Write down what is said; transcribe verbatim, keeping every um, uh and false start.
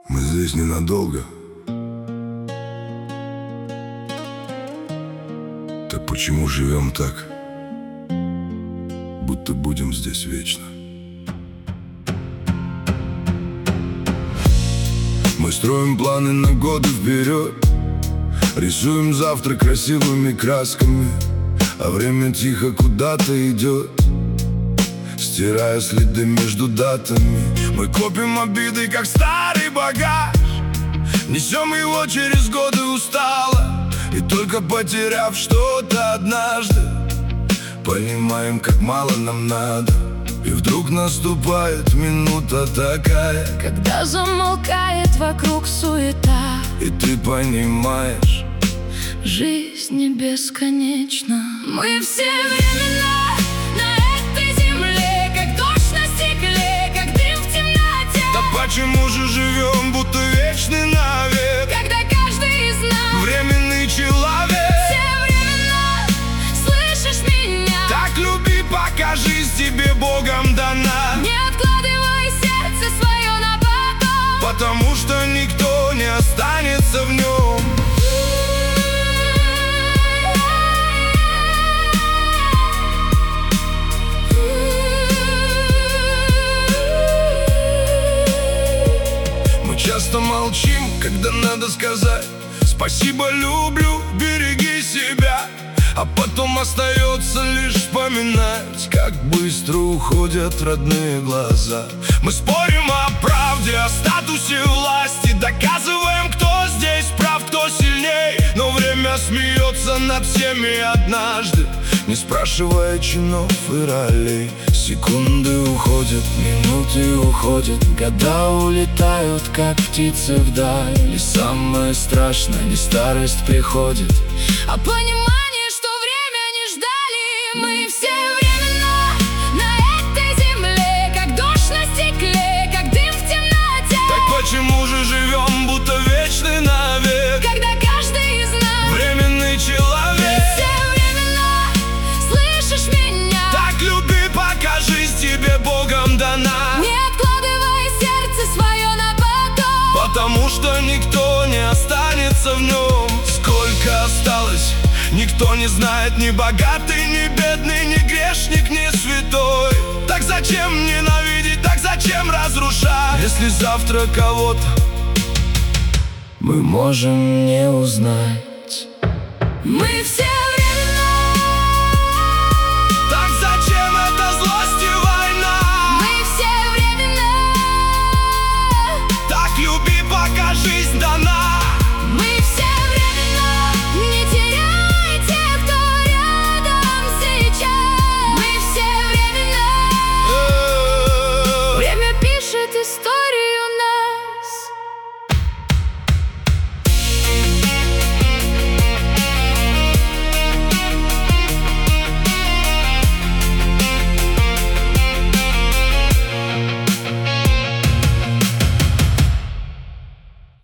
Мы здесь ненадолго. Так почему живем так, будто будем здесь вечно? Мы строим планы на годы вперед, рисуем завтра красивыми красками, а время тихо куда-то идет, стирая следы между датами. Мы копим обиды, как старый багаж, несем его через годы устало, и только потеряв что-то однажды, понимаем, как мало нам надо. И вдруг наступает минута такая, когда замолкает вокруг суета, и ты понимаешь, жизнь не бесконечна. Мы все времена на этой земле, как дождь на стекле, как дым в темноте. Да почему же живем, будто вечный навек, когда каждый из нас временный человек? Все времена, слышишь меня? Так люби, пока жизнь тебе Богом дана. Не откладывай сердце свое на потом, потому что никто не останется в нем. Мы часто молчим, когда надо сказать спасибо, люблю, береги себя. А потом остается лишь вспоминать, как быстро уходят родные глаза. Мы спорим о правде, о статусе власти, доказываем, кто здесь прав, кто сильней. Но время смеется над всеми однажды, не спрашивая чинов и ролей. Секунды уходят, минуты уходят, года улетают, как птицы вдаль. И самое страшное, не старость приходит, а понимание, что время не ждали. Мы все времена на этой земле, как дождь на стекле, как дым в темноте. Так почему же живем, будто вечный навек, когда каждый из нас временный человек? Все времена, слышишь меня? Так люби, пока жизнь тебе Богом дана. Не откладывай сердце свое на потом, потому что никто не останется в нем. Сколько осталось, никто не знает, ни богатый, ни бедный, ни грешник, ни святой. Так зачем ненавидеть, так зачем разрушать, если завтра кого-то мы можем не узнать? мы все